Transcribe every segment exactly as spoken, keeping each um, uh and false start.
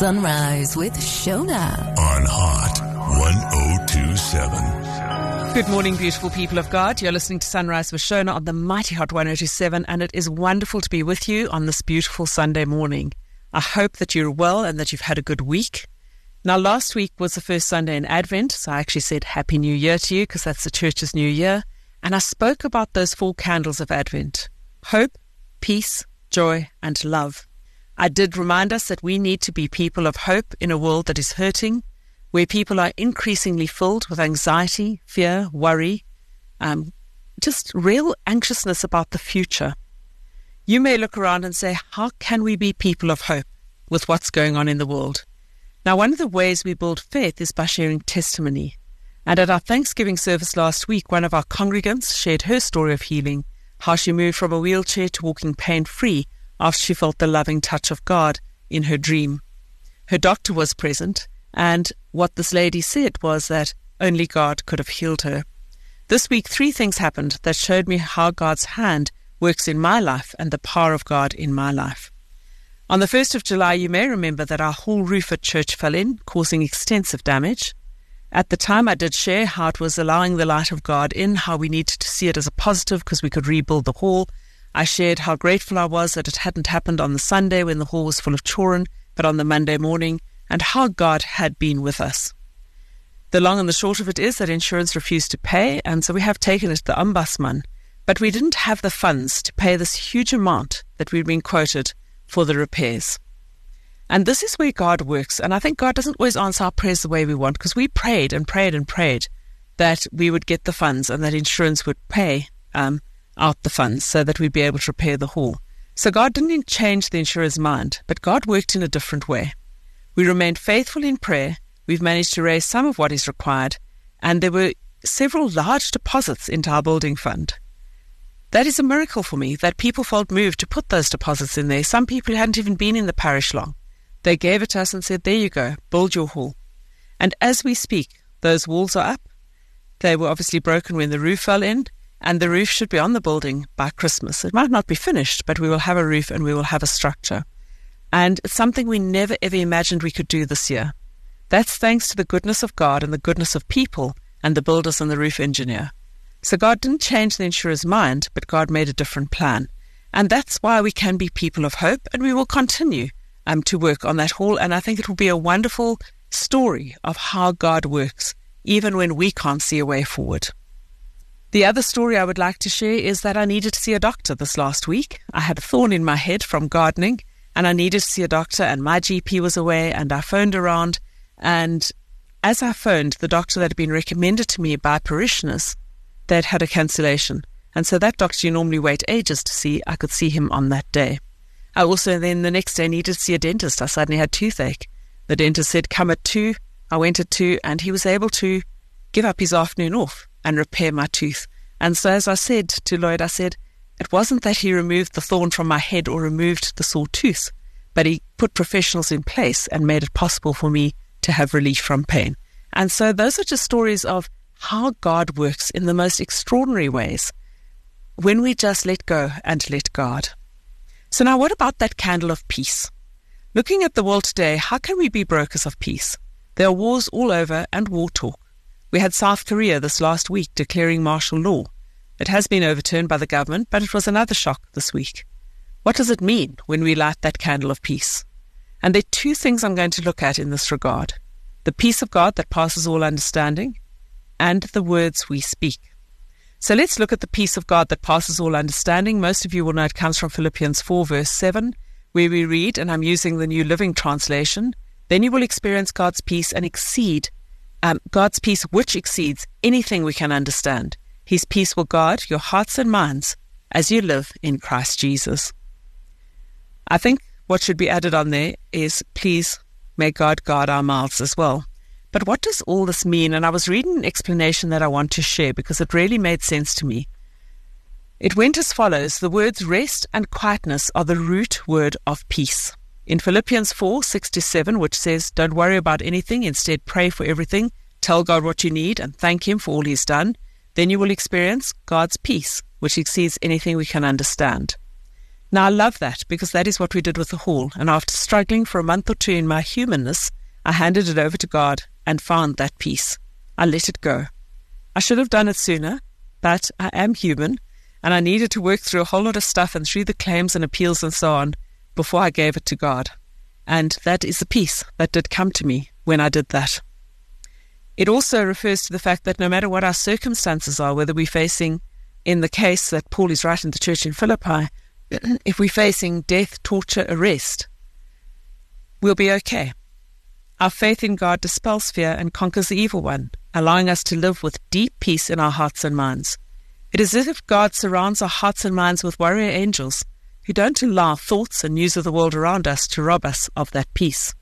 Sunrise with Shona on Hot one oh two seven. Good morning, beautiful people of God. You're listening to Sunrise with Shona on the mighty Hot one oh two seven, and it is wonderful to be with you on this beautiful Sunday morning. I hope that you're well and that you've had a good week. Now, last week was the first Sunday in Advent, so I actually said Happy New Year to you because that's the church's new year. And I spoke about those four candles of Advent: hope, peace, joy, and love. I did remind us that we need to be people of hope in a world that is hurting, where people are increasingly filled with anxiety, fear, worry, um, just real anxiousness about the future. You may look around and say, how can we be people of hope with what's going on in the world? Now, one of the ways we build faith is by sharing testimony. And at our Thanksgiving service last week, one of our congregants shared her story of healing, how she moved from a wheelchair to walking pain-free after she felt the loving touch of God in her dream. Her doctor was present, and what this lady said was that only God could have healed her. This week, three things happened that showed me how God's hand works in my life and the power of God in my life. On the first of July, you may remember that our whole roof at church fell in, causing extensive damage. At the time, I did share how it was allowing the light of God in, how we needed to see it as a positive because we could rebuild the hall. I shared how grateful I was that it hadn't happened on the Sunday when the hall was full of children, but on the Monday morning, and how God had been with us. The long and the short of it is that insurance refused to pay, and so we have taken it to the Ombudsman, but we didn't have the funds to pay this huge amount that we'd been quoted for the repairs. And this is where God works, and I think God doesn't always answer our prayers the way we want, because we prayed and prayed and prayed that we would get the funds and that insurance would pay um, out the funds so that we'd be able to repair the hall. So God didn't change the insurer's mind, but God worked in a different way. We remained faithful in prayer. We've managed to raise some of what is required, and there were several large deposits into our building fund. That is a miracle for me, that people felt moved to put those deposits in there. Some people hadn't even been in the parish long. They gave it to us and said, there you go, build your hall. And as we speak, those walls are up. They were obviously broken when the roof fell in, and the roof should be on the building by Christmas. It might not be finished, but we will have a roof and we will have a structure. And it's something we never ever imagined we could do this year. That's thanks to the goodness of God and the goodness of people and the builders and the roof engineer. So God didn't change the insurer's mind, but God made a different plan. And that's why we can be people of hope, and we will continue um, to work on that hall. And I think it will be a wonderful story of how God works, even when we can't see a way forward. The other story I would like to share is that I needed to see a doctor this last week. I had a thorn in my head from gardening, and I needed to see a doctor, and my G P was away, and I phoned around. And as I phoned, the doctor that had been recommended to me by parishioners, they'd had a cancellation. And so that doctor you normally wait ages to see, I could see him on that day. I also then the next day needed to see a dentist. I suddenly had toothache. The dentist said, come at two. I went at two, and he was able to give up his afternoon off and repair my tooth. And so as I said to Lloyd, I said, it wasn't that he removed the thorn from my head or removed the sore tooth, but he put professionals in place and made it possible for me to have relief from pain. And so those are just stories of how God works in the most extraordinary ways when we just let go and let God. So now what about that candle of peace? Looking at the world today, how can we be brokers of peace? There are wars all over and war talk. We had South Korea this last week declaring martial law. It has been overturned by the government, but it was another shock this week. What does it mean when we light that candle of peace? And there are two things I'm going to look at in this regard: the peace of God that passes all understanding, and the words we speak. So let's look at the peace of God that passes all understanding. Most of you will know it comes from Philippians four, verse seven, where we read, and I'm using the New Living Translation, then you will experience God's peace and exceed Um, God's peace which exceeds anything we can understand. His peace will guard your hearts and minds as you live in Christ Jesus. I think what should be added on there is, please, may God guard our mouths as well. But what does all this mean? And I was reading an explanation that I want to share because it really made sense to me. It went as follows: the words rest and quietness are the root word of peace. In Philippians four, six to seven, which says, don't worry about anything, instead pray for everything, tell God what you need, and thank Him for all He's done, then you will experience God's peace, which exceeds anything we can understand. Now, I love that because that is what we did with the hall. And after struggling for a month or two in my humanness, I handed it over to God and found that peace. I let it go. I should have done it sooner, but I am human, and I needed to work through a whole lot of stuff and through the claims and appeals and so on before I gave it to God. And that is the peace that did come to me when I did that. It also refers to the fact that no matter what our circumstances are, whether we're facing, in the case that Paul is writing to the church in Philippi, if we're facing death, torture, arrest, we'll be okay. Our faith in God dispels fear and conquers the evil one, allowing us to live with deep peace in our hearts and minds. It is as if God surrounds our hearts and minds with warrior angels who don't allow thoughts and news of the world around us to rob us of that peace.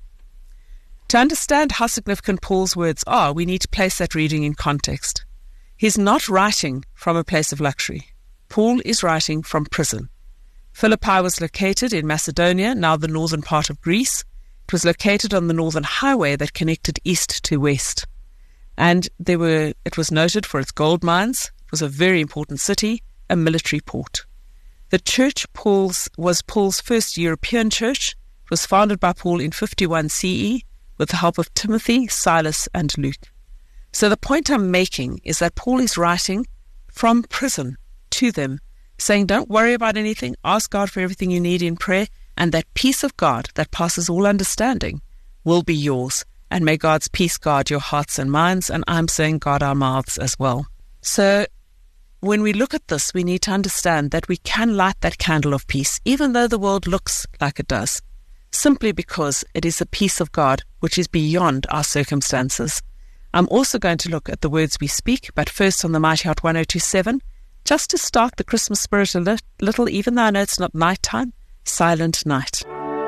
To understand how significant Paul's words are, we need to place that reading in context. He's not writing from a place of luxury. Paul is writing from prison. Philippi was located in Macedonia, now the northern part of Greece. It was located on the northern highway that connected east to west. And there were, it was noted for its gold mines. It was a very important city, a military port. The church Paul's was Paul's first European church. It was founded by Paul in fifty-one C E with the help of Timothy, Silas, and Luke. So the point I'm making is that Paul is writing from prison to them, saying, don't worry about anything, ask God for everything you need in prayer, and that peace of God that passes all understanding will be yours. And may God's peace guard your hearts and minds, and I'm saying guard our mouths as well. So when we look at this, we need to understand that we can light that candle of peace, even though the world looks like it does, simply because it is the peace of God which is beyond our circumstances. I'm also going to look at the words we speak, but first on the Mighty Heart one oh two seven, just to start the Christmas spirit a little, even though I know it's not nighttime, silent night.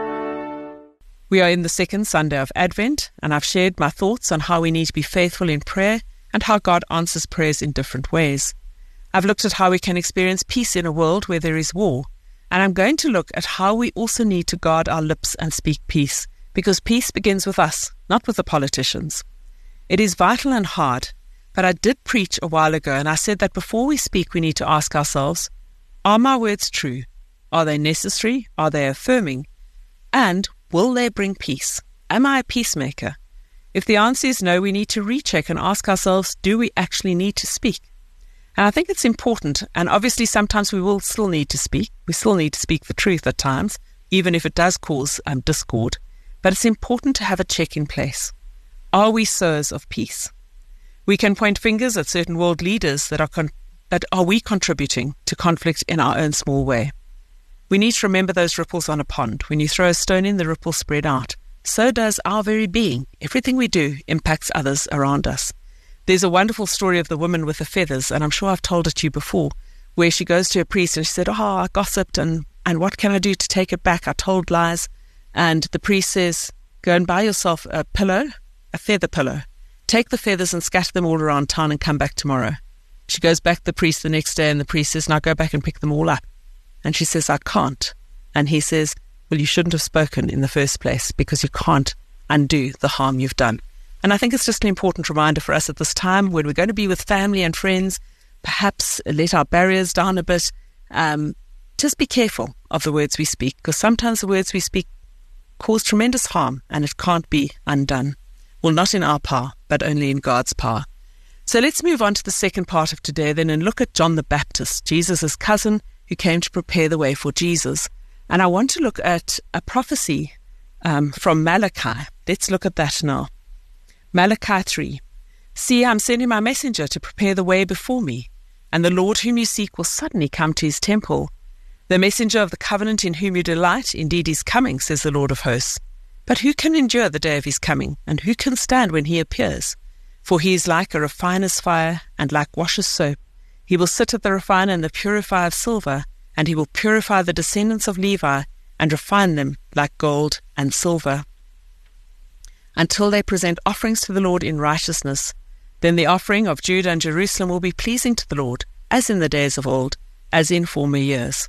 We are in the second Sunday of Advent, and I've shared my thoughts on how we need to be faithful in prayer and how God answers prayers in different ways. I've looked at how we can experience peace in a world where there is war, and I'm going to look at how we also need to guard our lips and speak peace, because peace begins with us, not with the politicians. It is vital and hard, but I did preach a while ago, and I said that before we speak, we need to ask ourselves, are my words true? Are they necessary? Are they affirming? And will they bring peace? Am I a peacemaker? If the answer is no, we need to recheck and ask ourselves, do we actually need to speak? And I think it's important, and obviously sometimes we will still need to speak. We still need to speak the truth at times, even if it does cause um, discord. But it's important to have a check in place. Are we sowers of peace? We can point fingers at certain world leaders that are con- but are we contributing to conflict in our own small way? We need to remember those ripples on a pond. When you throw a stone in, the ripples spread out. So does our very being. Everything we do impacts others around us. There's a wonderful story of the woman with the feathers, and I'm sure I've told it to you before, where she goes to a priest and she said, oh, I gossiped, and, and what can I do to take it back? I told lies. And the priest says, go and buy yourself a pillow, a feather pillow. Take the feathers and scatter them all around town and come back tomorrow. She goes back to the priest the next day, and the priest says, now go back and pick them all up. And she says, I can't. And he says, well, you shouldn't have spoken in the first place, because you can't undo the harm you've done. And I think it's just an important reminder for us at this time when we're going to be with family and friends, perhaps let our barriers down a bit. Um, just be careful of the words we speak, because sometimes the words we speak cause tremendous harm, and it can't be undone. Well, not in our power, but only in God's power. So let's move on to the second part of today then and look at John the Baptist, Jesus' cousin, who came to prepare the way for Jesus. And I want to look at a prophecy um, from Malachi. Let's look at that now. Malachi three. See, I'm sending my messenger to prepare the way before me, and the Lord whom you seek will suddenly come to his temple. The messenger of the covenant in whom you delight indeed is coming, says the Lord of hosts. But who can endure the day of his coming, and who can stand when he appears? For he is like a refiner's fire, and like washer's soap. He will sit at the refiner and the purifier of silver, and he will purify the descendants of Levi, and refine them like gold and silver, until they present offerings to the Lord in righteousness. Then the offering of Judah and Jerusalem will be pleasing to the Lord, as in the days of old, as in former years.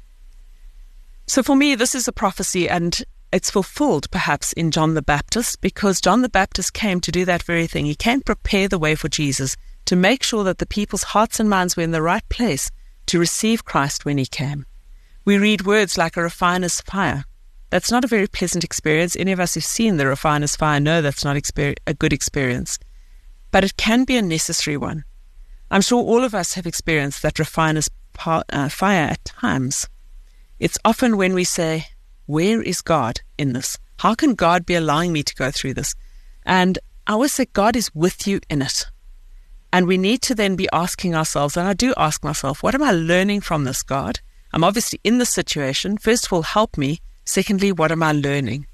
So for me, this is a prophecy, and it's fulfilled perhaps in John the Baptist, because John the Baptist came to do that very thing. He came to prepare the way for Jesus, to make sure that the people's hearts and minds were in the right place to receive Christ when he came. We read words like a refiner's fire. That's not a very pleasant experience. Any of us who've seen the refiner's fire know that's not exper- a good experience. But it can be a necessary one. I'm sure all of us have experienced that refiner's pa- uh, fire at times. It's often when we say, where is God in this? How can God be allowing me to go through this? And I always say God is with you in it. And we need to then be asking ourselves, and I do ask myself, what am I learning from this, God? I'm obviously in this situation. First of all, help me. Secondly, what am I learning?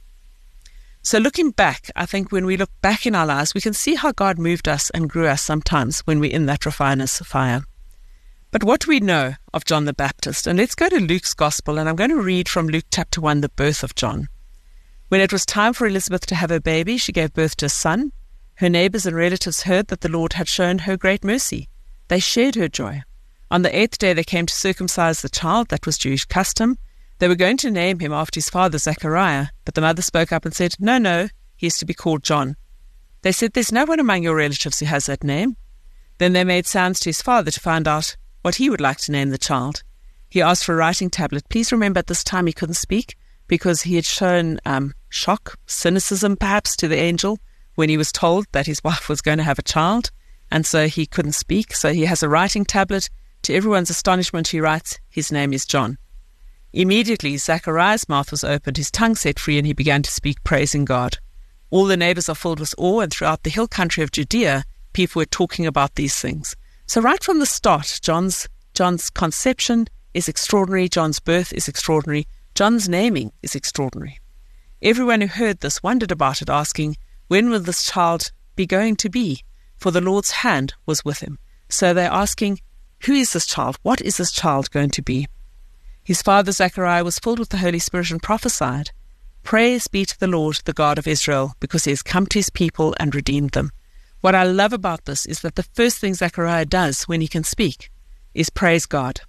So looking back, I think when we look back in our lives, we can see how God moved us and grew us sometimes when we're in that refiner's fire. But what do we know of John the Baptist? And let's go to Luke's Gospel, and I'm going to read from Luke chapter one, the birth of John. When it was time for Elizabeth to have her baby, she gave birth to a son. Her neighbors and relatives heard that the Lord had shown her great mercy. They shared her joy. On the eighth day they came to circumcise the child. That was Jewish custom. They were going to name him after his father Zechariah, but the mother spoke up and said, no, no, he is to be called John. They said, there's no one among your relatives who has that name. Then they made sounds to his father to find out what he would like to name the child. He asked for a writing tablet. Please remember at this time he couldn't speak because he had shown um, shock, cynicism perhaps to the angel when he was told that his wife was going to have a child, and so he couldn't speak. So he has a writing tablet. To everyone's astonishment, he writes, his name is John. Immediately, Zechariah's mouth was opened, his tongue set free, and he began to speak, praising God. All the neighbors are filled with awe, and throughout the hill country of Judea, people were talking about these things. So right from the start, John's John's conception is extraordinary, John's birth is extraordinary, John's naming is extraordinary. Everyone who heard this wondered about it, asking, when will this child be going to be? For the Lord's hand was with him. So they're asking, who is this child? What is this child going to be? His father Zechariah was filled with the Holy Spirit and prophesied, praise be to the Lord, the God of Israel, because he has come to his people and redeemed them. What I love about this is that the first thing Zechariah does when he can speak is praise God.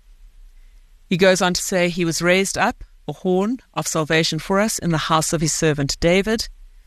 He goes on to say, he was raised up a horn of salvation for us in the house of his servant David.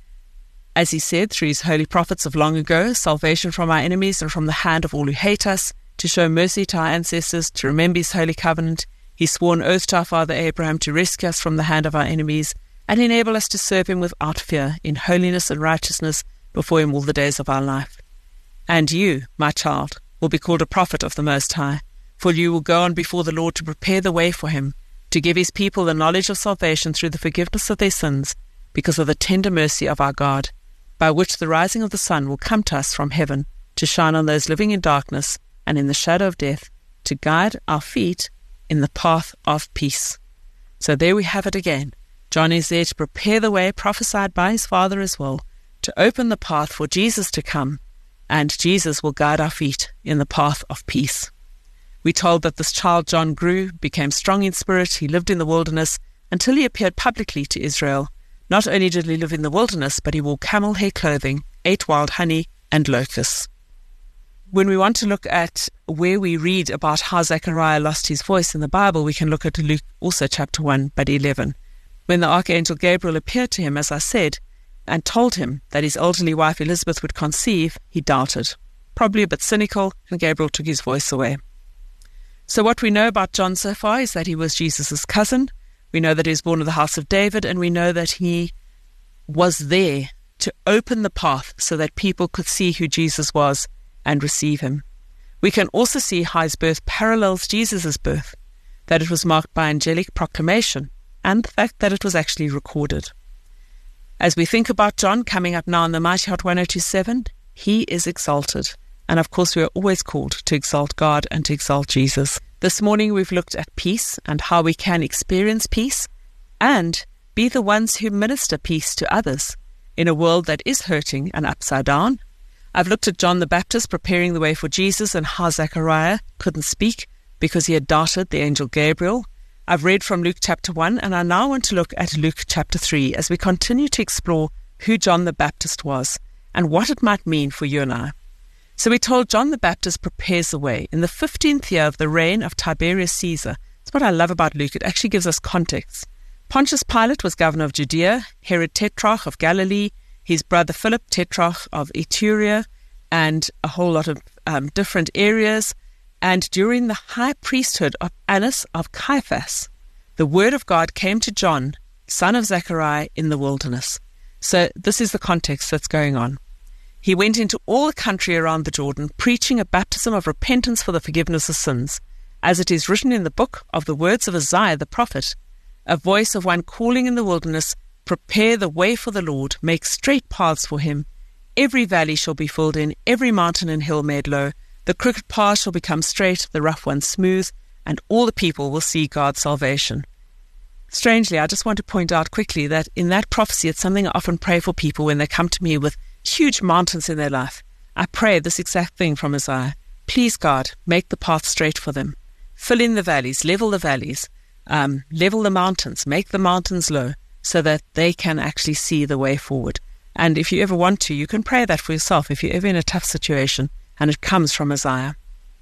As he said through his holy prophets of long ago, salvation from our enemies and from the hand of all who hate us, to show mercy to our ancestors, to remember his holy covenant. He swore an oath to our father Abraham to rescue us from the hand of our enemies and enable us to serve him without fear, in holiness and righteousness before him all the days of our life. And you, my child, will be called a prophet of the Most High, for you will go on before the Lord to prepare the way for him, to give his people the knowledge of salvation through the forgiveness of their sins, because of the tender mercy of our God, by which the rising of the sun will come to us from heaven, to shine on those living in darkness and in the shadow of death, to guide our feet in the path of peace. So there we have it again. John is there to prepare the way, prophesied by his Father as well, to open the path for Jesus to come, and Jesus will guide our feet in the path of peace. We're told that this child John grew, became strong in spirit. He lived in the wilderness until he appeared publicly to Israel. Not only did he live in the wilderness, but he wore camel hair clothing, ate wild honey and locusts. When we want to look at where we read about how Zechariah lost his voice in the Bible, we can look at Luke, also chapter one, but eleven. When the archangel Gabriel appeared to him, as I said, and told him that his elderly wife Elizabeth would conceive, he doubted. Probably a bit cynical, and Gabriel took his voice away. So what we know about John so far is that he was Jesus' cousin. We know that he was born of the house of David, and we know that he was there to open the path so that people could see who Jesus was and receive him. We can also see how his birth parallels Jesus' birth, that it was marked by angelic proclamation, and the fact that it was actually recorded. As we think about John coming up now on the Mighty Hot one oh two point seven, he is exalted. And of course, we are always called to exalt God and to exalt Jesus. This morning, we've looked at peace and how we can experience peace and be the ones who minister peace to others in a world that is hurting and upside down. I've looked at John the Baptist preparing the way for Jesus and how Zechariah couldn't speak because he had doubted the angel Gabriel. I've read from Luke chapter one, and I now want to look at Luke chapter three as we continue to explore who John the Baptist was and what it might mean for you and I. So we're told John the Baptist prepares the way in the fifteenth year of the reign of Tiberius Caesar. That's what I love about Luke. It actually gives us context. Pontius Pilate was governor of Judea, Herod tetrarch of Galilee, his brother Philip tetrarch of Iturea, and a whole lot of um, different areas. And during the high priesthood of Annas of Caiaphas, The word of God came to John, son of Zechariah, in the wilderness. So this is the context that's going on. He went into all the country around the Jordan, preaching a baptism of repentance for the forgiveness of sins, as it is written in the book of the words of Isaiah the prophet, a voice of one calling in the wilderness, prepare the way for the Lord, make straight paths for him. Every valley shall be filled in, every mountain and hill made low. The crooked path shall become straight, the rough ones smooth, and all the people will see God's salvation. Strangely, I just want to point out quickly that in that prophecy, it's something I often pray for people when they come to me with huge mountains in their life. I pray this exact thing from Isaiah. Please, God, make the path straight for them. Fill in the valleys, level the valleys, um, level the mountains, make the mountains low so that they can actually see the way forward. And if you ever want to, you can pray that for yourself if you're ever in a tough situation, and it comes from Isaiah.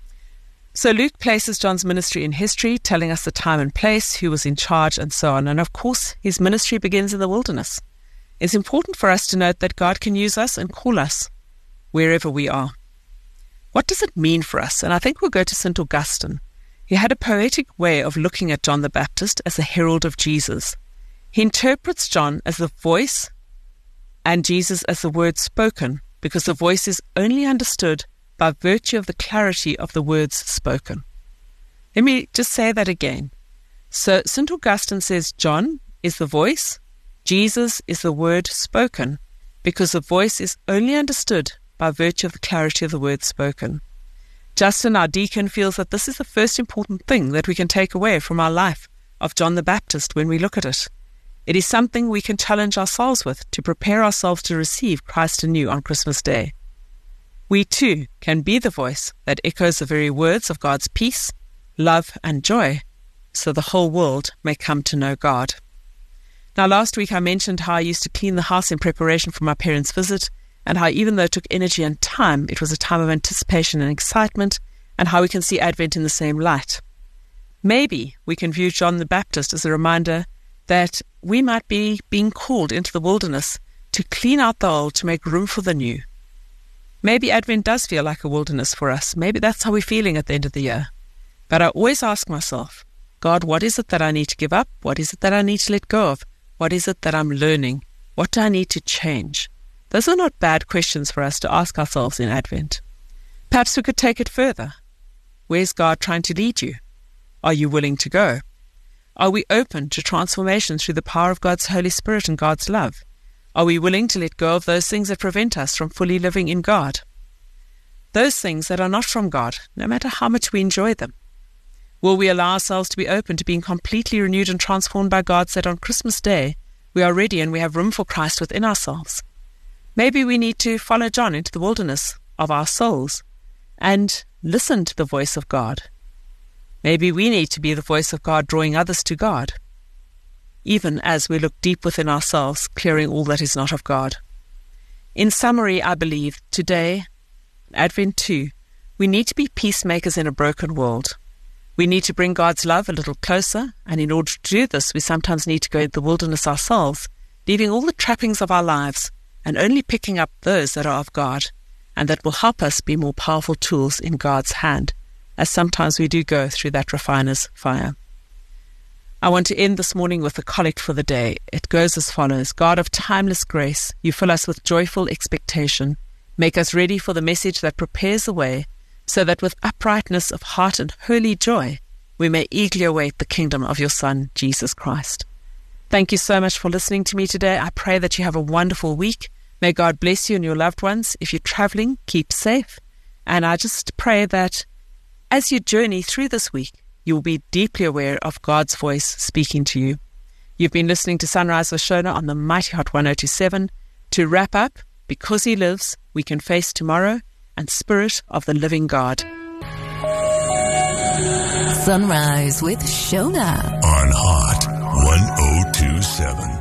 So Luke places John's ministry in history, telling us the time and place, who was in charge, and so on. And of course, his ministry begins in the wilderness. It's important for us to note that God can use us and call us wherever we are. What does it mean for us? And I think we'll go to Saint Augustine. He had a poetic way of looking at John the Baptist as a herald of Jesus. He interprets John as the voice and Jesus as the word spoken, because the voice is only understood by virtue of the clarity of the words spoken. Let me just say that again. So Saint Augustine says John is the voice, Jesus is the word spoken, because the voice is only understood by virtue of the clarity of the word spoken. Justin, our deacon, feels that this is the first important thing that we can take away from our life of John the Baptist when we look at it. It is something we can challenge ourselves with to prepare ourselves to receive Christ anew on Christmas Day. We too can be the voice that echoes the very words of God's peace, love, and joy, so the whole world may come to know God. Now, last week I mentioned how I used to clean the house in preparation for my parents' visit, and how even though it took energy and time, it was a time of anticipation and excitement, and how we can see Advent in the same light. Maybe we can view John the Baptist as a reminder that we might be being called into the wilderness to clean out the old to make room for the new. Maybe Advent does feel like a wilderness for us. Maybe that's how we're feeling at the end of the year. But I always ask myself, God, what is it that I need to give up? What is it that I need to let go of? What is it that I'm learning? What do I need to change? Those are not bad questions for us to ask ourselves in Advent. Perhaps we could take it further. Where's God trying to lead you? Are you willing to go? Are we open to transformation through the power of God's Holy Spirit and God's love? Are we willing to let go of those things that prevent us from fully living in God? Those things that are not from God, no matter how much we enjoy them. Will we allow ourselves to be open to being completely renewed and transformed by God, so that on Christmas Day we are ready and we have room for Christ within ourselves? Maybe we need to follow John into the wilderness of our souls and listen to the voice of God. Maybe we need to be the voice of God, drawing others to God, even as we look deep within ourselves, clearing all that is not of God. In summary, I believe today, Advent two, we need to be peacemakers in a broken world. We need to bring God's love a little closer, and in order to do this, we sometimes need to go into the wilderness ourselves, leaving all the trappings of our lives and only picking up those that are of God, and that will help us be more powerful tools in God's hand, as sometimes we do go through that refiner's fire. I want to end this morning with a collect for the day. It goes as follows. God of timeless grace, you fill us with joyful expectation. Make us ready for the message that prepares the way, so that with uprightness of heart and holy joy, we may eagerly await the kingdom of your Son, Jesus Christ. Thank you so much for listening to me today. I pray that you have a wonderful week. May God bless you and your loved ones. If you're traveling, keep safe. And I just pray that as you journey through this week, you will be deeply aware of God's voice speaking to you. You've been listening to Sunrise with Shona on the Mighty Hot one oh two point seven. To wrap up, because He lives, we can face tomorrow, and Spirit of the living God. Sunrise with Shona on Hot one oh two point seven.